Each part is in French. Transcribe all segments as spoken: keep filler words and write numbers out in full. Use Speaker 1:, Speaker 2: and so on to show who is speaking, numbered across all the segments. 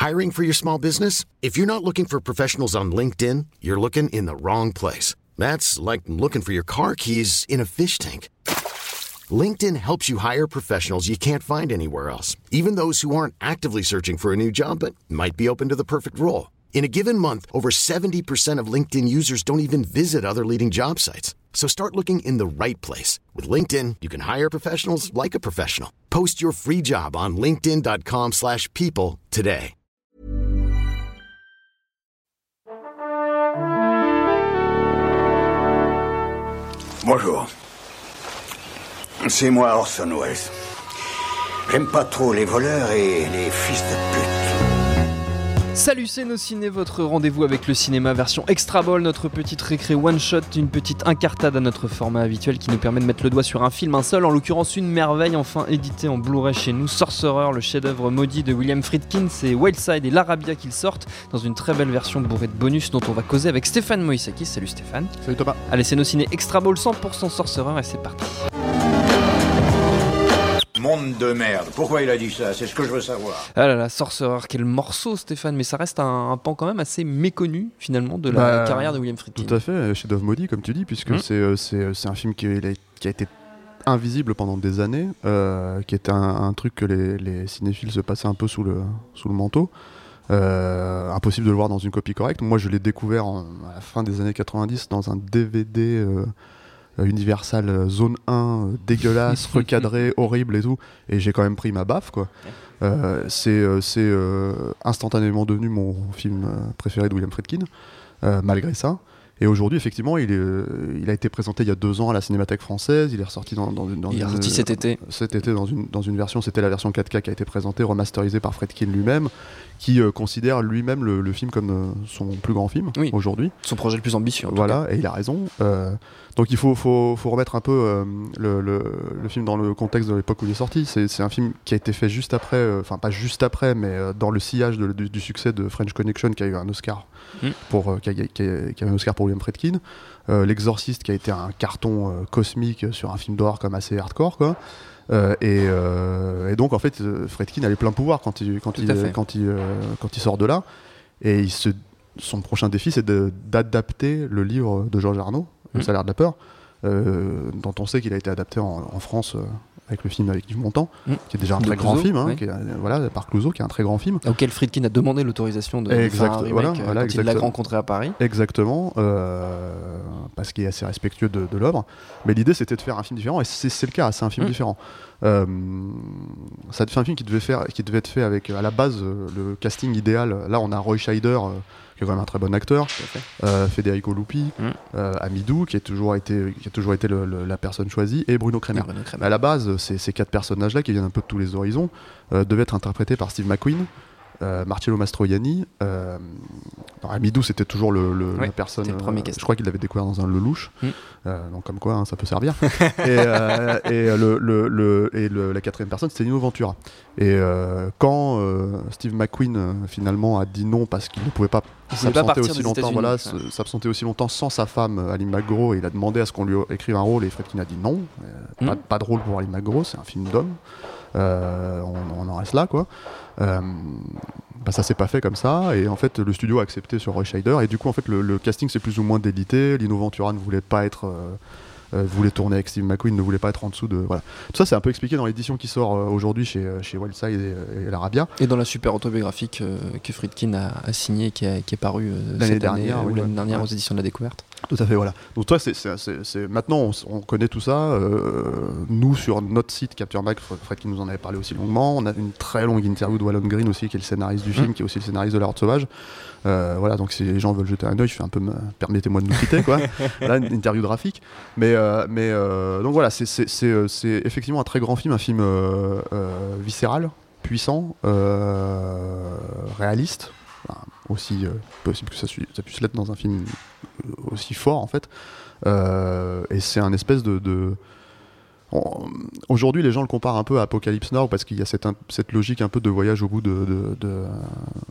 Speaker 1: Hiring for your small business? If you're not looking for professionals on LinkedIn, you're looking in the wrong place. That's like looking for your car keys in a fish tank. LinkedIn helps you hire professionals you can't find anywhere else, even those who aren't actively searching for a new job but might be open to the perfect role. In a given month, over seventy percent of LinkedIn users don't even visit other leading job sites. So start looking in the right place. With LinkedIn, you can hire professionals like a professional. Post your free job on linkedin dot com slash people today.
Speaker 2: Bonjour. C'est moi Orson Welles. J'aime pas trop les voleurs et les fils de pute.
Speaker 3: Salut, c'est Nos Ciné, votre rendez-vous avec le cinéma version Extra Ball, notre petite récré one-shot, une petite incartade à notre format habituel qui nous permet de mettre le doigt sur un film, un seul, en l'occurrence une merveille, enfin édité en Blu-ray chez nous, Sorcerer, le chef-d'œuvre maudit de William Friedkin. C'est Wildside et l'Arabia qui le sortent dans une très belle version bourrée de bonus dont on va causer avec Stéphane Moïsakis. Salut Stéphane.
Speaker 4: Salut Thomas.
Speaker 3: Allez, c'est Nos Ciné Extra Ball cent pour cent Sorcerer et c'est parti.
Speaker 2: Monde de merde. Pourquoi il a dit ça? C'est ce que je veux savoir.
Speaker 3: Ah là là, Sorcerer, quel morceau Stéphane, mais ça reste un, un pan quand même assez méconnu finalement de la
Speaker 4: bah,
Speaker 3: carrière de William Friedkin.
Speaker 4: Tout à fait, chef-d'œuvre maudit comme tu dis, puisque mmh. c'est, euh, c'est, euh, c'est un film qui, qui a été invisible pendant des années, euh, qui était un, un truc que les, les cinéphiles se passaient un peu sous le, sous le manteau. Euh, impossible de le voir dans une copie correcte. Moi je l'ai découvert en, à la fin des années quatre-vingt-dix dans un D V D euh, Universal Zone un, euh, dégueulasse, recadré, horrible et tout, et j'ai quand même pris ma baffe quoi. Euh, c'est euh, c'est euh, instantanément devenu mon film euh, préféré de William Friedkin, euh, malgré ça. Et aujourd'hui, effectivement, il, est, euh, il a été présenté il y a deux ans à la Cinémathèque française. Il est ressorti dans, dans, dans
Speaker 3: il
Speaker 4: une,
Speaker 3: est ressorti cet été.
Speaker 4: Cet été dans une, dans une version, c'était la version quatre K qui a été présentée, remasterisée par Friedkin lui-même, qui euh, considère lui-même le, le film comme euh, son plus grand film oui. aujourd'hui.
Speaker 3: Son projet le plus ambitieux. En
Speaker 4: voilà,
Speaker 3: tout cas.
Speaker 4: Et il a raison. Euh, donc il faut, faut, faut remettre un peu euh, le, le, le film dans le contexte de l'époque où il est sorti. C'est, c'est un film qui a été fait juste après, enfin euh, pas juste après, mais euh, dans le sillage de, du, du succès de French Connection, qui a eu un Oscar, mmh. pour, euh, qui, a, qui, a, qui a eu un Oscar pour William Friedkin. Euh, L'Exorciste, qui a été un carton euh, cosmique sur un film d'horreur comme assez hardcore, quoi. Euh, et, euh, et donc en fait, Friedkin a les pleins pouvoirs quand il, quand il, quand il, euh, quand il sort de là. Et il se, son prochain défi, c'est de, d'adapter le livre de Georges Arnaud, Le mmh. Salaire de la peur, euh, dont on sait qu'il a été adapté en, en France. Euh, avec le film avec Yves Montand, mmh. qui est déjà un de très Clouseau, grand film, hein, oui. qui est, voilà, par Clouseau, qui est un très grand film.
Speaker 3: Auquel Friedkin a demandé l'autorisation de,
Speaker 4: exact,
Speaker 3: de faire un remake
Speaker 4: voilà,
Speaker 3: euh,
Speaker 4: voilà,
Speaker 3: quand il l'a rencontré à Paris.
Speaker 4: Exactement, euh, parce qu'il est assez respectueux de, de l'œuvre. Mais l'idée, c'était de faire un film différent, et c'est, c'est le cas, c'est un film mmh. différent. Euh, ça fait un film qui devait, faire, qui devait être fait avec, à la base, euh, le casting idéal. Là, on a Roy Scheider, euh, qui est quand même un très bon acteur, euh, Federico Lupi, mm. euh, Amidou, qui a toujours été, qui a toujours été le, le, la personne choisie, et Bruno Kremer. Bruno Kremer. À la base, ces, ces quatre personnages-là, qui viennent un peu de tous les horizons, euh, devaient être interprétés par Steve McQueen, euh, Marcello Mastroianni. Euh, Amidou, c'était toujours le, le, oui, la personne. Le euh, je crois qu'il l'avait découvert dans un Lelouch, mm. euh, donc comme quoi, hein, ça peut servir. et euh, et, le, le, le, et le, la quatrième personne, c'était Nino Ventura. Et euh, quand euh, Steve McQueen euh, finalement a dit non parce qu'il ne pouvait pas s'absenter aussi longtemps, voilà, ouais. s'absenter aussi longtemps sans sa femme Aline McGraw, et il a demandé à ce qu'on lui écrive un rôle, et Friedkin a dit non, euh, mm. pas, pas de rôle pour Aline McGraw, c'est un film d'homme, euh, on, on en reste là quoi. Euh, bah ça s'est pas fait comme ça, et en fait le studio a accepté sur Roy Scheider, et du coup en fait le, le casting s'est plus ou moins délité. Lino Ventura ne voulait pas être euh, Euh, voulait tourner avec Steve McQueen, ne voulait pas être en dessous de... Voilà. Tout ça, c'est un peu expliqué dans l'édition qui sort euh, aujourd'hui chez, chez Wildside et, et l'Arabia.
Speaker 3: Et dans la super autobiographique euh, que Friedkin a, a signée, qui, a, qui est parue euh,
Speaker 4: l'année
Speaker 3: cette
Speaker 4: dernière,
Speaker 3: année,
Speaker 4: oui,
Speaker 3: ou l'année
Speaker 4: ouais.
Speaker 3: dernière
Speaker 4: ouais.
Speaker 3: aux éditions de la Découverte.
Speaker 4: Tout à fait, voilà. Donc toi, c'est, c'est, c'est, c'est... maintenant, on, on connaît tout ça. Euh, nous, sur notre site Capture Mag, Friedkin nous en avait parlé aussi longuement. On a une très longue interview de Wallon Green aussi, qui est le scénariste du film, mmh. qui est aussi le scénariste de La Horde Sauvage. Euh, voilà, donc si les gens veulent jeter un œil, je fais un peu, me... permettez-moi de nous quitter, quoi. Là, une interview graphique. Mais, euh, mais euh, donc voilà, c'est, c'est, c'est, c'est effectivement un très grand film, un film euh, euh, viscéral, puissant, euh, réaliste. Enfin, aussi euh, possible que ça, su- ça puisse l'être dans un film aussi fort, en fait. Euh, et c'est un espèce de... de... On... Aujourd'hui, les gens le comparent un peu à Apocalypse Now, parce qu'il y a cette, un... cette logique un peu de voyage au bout de... de, de...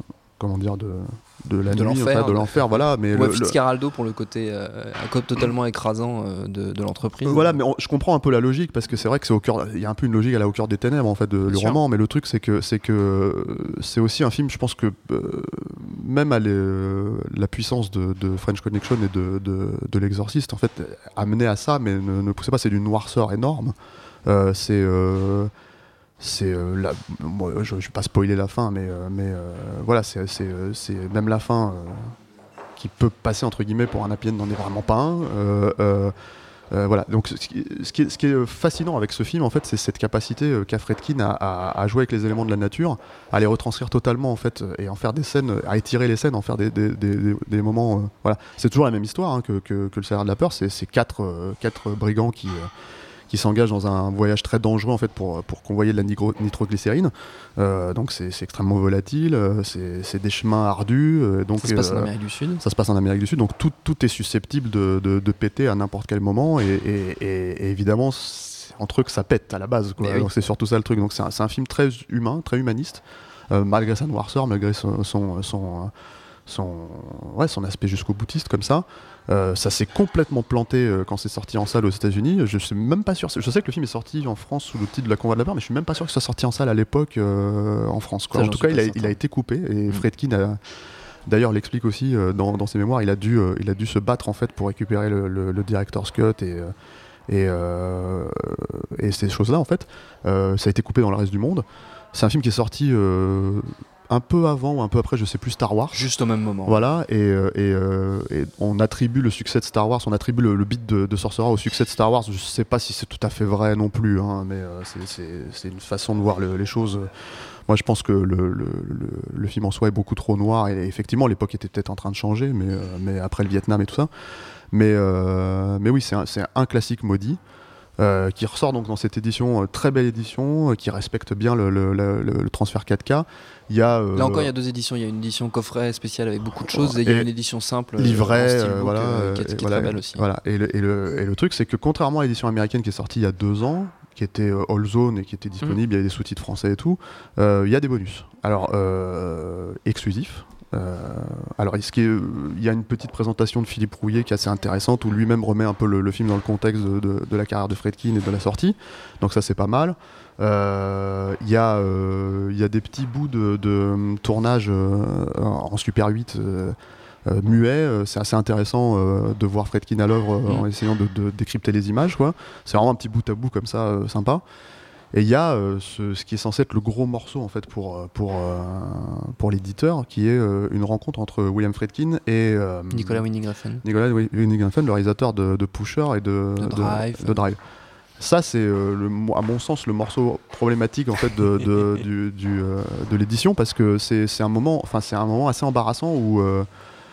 Speaker 4: comment dire, de, de la
Speaker 3: de
Speaker 4: nuit,
Speaker 3: l'enfer,
Speaker 4: enfin, de l'enfer, voilà. Mais
Speaker 3: ouais,
Speaker 4: le,
Speaker 3: Fitzcarraldo pour le côté euh, un code totalement écrasant euh, de, de l'entreprise.
Speaker 4: Voilà, mais on, je comprends un peu la logique parce que c'est vrai que c'est au cœur, il y a un peu une logique à la au cœur des ténèbres en fait de, du roman, mais le truc c'est que c'est que c'est aussi un film, je pense que euh, même à les, la puissance de, de French Connection et de, de, de l'Exorciste en fait amenait à ça, mais ne, ne poussait pas, c'est d'une noirceur énorme. Euh, c'est euh, c'est euh, la, moi, je, je vais pas spoiler la fin, mais euh, mais euh, voilà, c'est c'est c'est même la fin euh, qui peut passer entre guillemets pour un happy end n'en est vraiment pas un. Euh, euh, euh, voilà. Donc ce qui, ce, qui est, ce qui est fascinant avec ce film en fait, c'est cette capacité euh, qu'a Friedkin à, à, à jouer avec les éléments de la nature, à les retranscrire totalement en fait, et en faire des scènes, à étirer les scènes, en faire des, des, des, des, des moments. Euh, voilà. C'est toujours la même histoire hein, que, que, que le Salaire de la peur. C'est, c'est quatre, euh, quatre brigands qui euh, qui s'engagent dans un voyage très dangereux en fait pour, pour convoyer de la nigro- nitroglycérine. Euh, donc c'est, c'est extrêmement volatile, euh, c'est, c'est des chemins ardus. Euh, donc,
Speaker 3: ça se passe
Speaker 4: euh,
Speaker 3: en Amérique du Sud.
Speaker 4: Ça se passe en Amérique du Sud, donc tout, tout est susceptible de, de, de péter à n'importe quel moment. Et, et, et, et évidemment, c'est entre eux que ça pète à la base. Quoi.
Speaker 3: Oui.
Speaker 4: Donc c'est surtout ça le truc. Donc c'est un, c'est un film très humain, très humaniste, euh, malgré sa noirceur, malgré son... son, son Son, ouais, son aspect jusqu'au boutiste comme ça. Euh, ça s'est complètement planté euh, quand c'est sorti en salle aux États-Unis. Je suis même pas sûr. Je sais que le film est sorti en France sous le titre de La Convoi de la peur, mais je suis même pas sûr que ce soit sorti en salle à l'époque euh, en France. Quoi.
Speaker 3: Ça,
Speaker 4: en tout cas, il a, il a été coupé et mmh. Friedkin a, d'ailleurs l'explique aussi euh, dans, dans ses mémoires. Il a dû, euh, il a dû se battre en fait pour récupérer le, le, le director's cut et euh, et, euh, et ces choses-là en fait. Euh, ça a été coupé dans le reste du monde. C'est un film qui est sorti. Euh, un peu avant ou un peu après, je sais plus, Star Wars.
Speaker 3: Juste au même moment.
Speaker 4: Voilà, et, euh, et, euh, et on attribue le succès de Star Wars, on attribue le, le beat de, de Sorcerer au succès de Star Wars. Je sais pas si c'est tout à fait vrai non plus, hein, mais euh, c'est, c'est, c'est une façon de voir le, les choses. Moi, je pense que le, le, le, le film en soi est beaucoup trop noir, et effectivement, l'époque était peut-être en train de changer, mais, euh, mais après le Vietnam et tout ça. Mais, euh, mais oui, c'est un, c'est un classique maudit. Euh, qui ressort donc dans cette édition, euh, très belle édition, euh, qui respecte bien le, le, le, le transfert quatre K. Il y a, euh,
Speaker 3: Là encore, il y a deux éditions. Il y a une édition coffret spéciale avec beaucoup de choses, et il y a une édition simple,
Speaker 4: livret,
Speaker 3: euh,
Speaker 4: voilà,
Speaker 3: euh, qui est, qui est
Speaker 4: voilà,
Speaker 3: très belle aussi.
Speaker 4: Voilà. Et, le, et, le, et le truc, c'est que contrairement à l'édition américaine qui est sortie il y a deux ans, qui était euh, All Zone et qui était disponible, mmh. il y avait des sous-titres français et tout, euh, il y a des bonus. Alors, euh, exclusifs. Euh, alors, est-ce qu'il y a une petite présentation de Philippe Rouillet qui est assez intéressante, où lui-même remet un peu le, le film dans le contexte de, de, de la carrière de Friedkin et de la sortie. Donc ça, c'est pas mal. Il euh, y, euh, y a des petits bouts de, de tournage euh, en Super huit euh, euh, muet. C'est assez intéressant euh, de voir Friedkin à l'œuvre euh, en essayant de, de décrypter les images, quoi. C'est vraiment un petit bout à bout comme ça, euh, sympa. Et il y a euh, ce, ce qui est censé être le gros morceau en fait pour, pour, euh, pour l'éditeur, qui est euh, une rencontre entre William Friedkin et euh,
Speaker 3: Nicolas Winding Refn.
Speaker 4: Nicolas Winding Refn, le réalisateur de, de Pusher et de,
Speaker 3: de Drive.
Speaker 4: De, de Drive. Ça, c'est euh, le, à mon sens le morceau problématique en fait de, de, du, du, euh, de l'édition, parce que c'est, c'est un moment, enfin c'est un moment assez embarrassant où euh,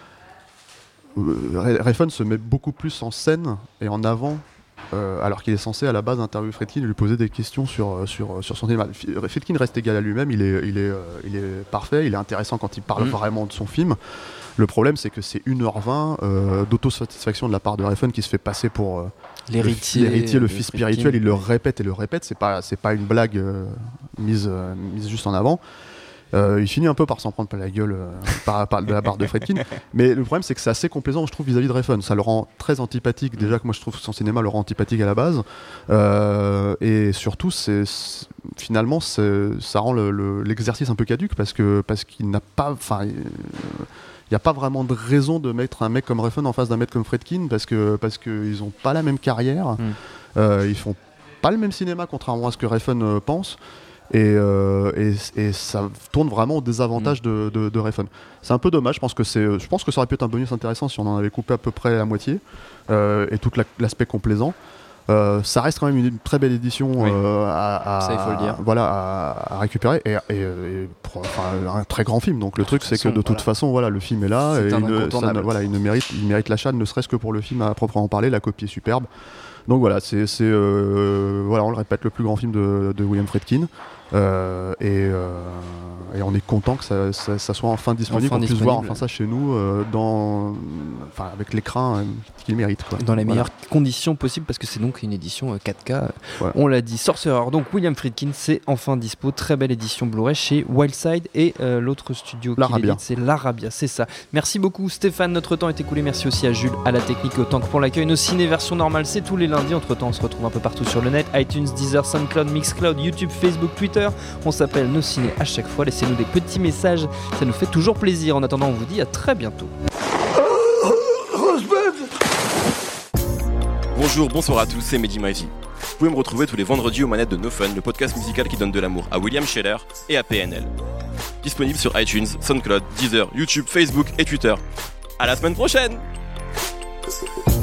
Speaker 4: Refn se met beaucoup plus en scène et en avant. Euh, alors qu'il est censé à la base interviewer Friedkin et lui poser des questions sur, sur, sur son cinéma. Friedkin reste égal à lui-même, il est, il, est, euh, il est parfait, il est intéressant quand il parle mmh. vraiment de son film. Le problème, c'est que c'est une heure vingt euh, d'autosatisfaction de la part de Refn qui se fait passer pour euh,
Speaker 3: l'héritier,
Speaker 4: le, l'héritier, le fils
Speaker 3: Friedkin.
Speaker 4: spirituel. Il le répète et le répète, c'est pas, c'est pas une blague euh, mise, euh, mise juste en avant. Euh, il finit un peu par s'en prendre plein la gueule euh, par, par, de la part de Friedkin, mais le problème c'est que c'est assez complaisant, je trouve, vis-à-vis de Refn. Ça le rend très antipathique, déjà que moi je trouve que son cinéma le rend antipathique à la base, euh, et surtout c'est, c'est, finalement c'est, ça rend le, le, l'exercice un peu caduque, parce, que, parce qu'il n'a pas, enfin il n'y a pas vraiment de raison de mettre un mec comme Refn en face d'un mec comme Friedkin, parce que parce qu'ils n'ont pas la même carrière, mm. euh, ils font pas le même cinéma, contrairement à ce que Refn euh, pense. Et, euh, et, et ça tourne vraiment au désavantage mmh. de, de, de Refn. C'est un peu dommage, je pense, que c'est, je pense que ça aurait pu être un bonus intéressant si on en avait coupé à peu près la moitié, euh, et tout la, l'aspect complaisant. Euh, ça reste quand même une, une très belle édition oui. euh, à, à,
Speaker 3: ça, il faut le dire.
Speaker 4: Voilà, à, à récupérer, et, et, et pour, enfin, un très grand film. Donc le truc, c'est façon, que de toute voilà. façon, voilà, le film est là, c'est et il, ne, ça, voilà, il, ne mérite, il mérite l'achat, ne serait-ce que pour le film à proprement parler. La copie est superbe. Donc voilà, c'est, c'est euh, voilà, on le répète, le plus grand film de, de William Friedkin. Euh, et, euh, et on est content que ça, ça, ça soit enfin disponible,
Speaker 3: Enfin
Speaker 4: qu'on puisse
Speaker 3: disponible.
Speaker 4: voir enfin ça chez nous, euh, dans, enfin, avec l'écran euh, qu'il mérite. Quoi.
Speaker 3: Dans les
Speaker 4: Voilà.
Speaker 3: meilleures conditions possibles, parce que c'est donc une édition euh, quatre K.
Speaker 4: Ouais.
Speaker 3: On l'a dit, Sorcerer. Donc William Friedkin, c'est enfin dispo. Très belle édition Blu-ray chez Wildside et euh, l'autre studio qui
Speaker 4: L'Arabia.
Speaker 3: l'édite, c'est l'Arabia. C'est ça. Merci beaucoup Stéphane. Notre temps est écoulé. Merci aussi à Jules, à la technique, autant que pour l'accueil. Nos ciné version normale, c'est tous les lundis. Entre temps, on se retrouve un peu partout sur le net. iTunes, Deezer, SoundCloud, Mixcloud, YouTube, Facebook, Twitter. On s'appelle Nos Ciné à chaque fois. Laissez-nous des petits messages. Ça nous fait toujours plaisir. En attendant, on vous dit à très bientôt.
Speaker 5: Bonjour, bonsoir à tous, c'est Mehdi Maizy. Vous pouvez me retrouver tous les vendredis aux manettes de No Fun, le podcast musical qui donne de l'amour à William Scheller et à P N L. Disponible sur iTunes, SoundCloud, Deezer, YouTube, Facebook et Twitter. À la semaine prochaine!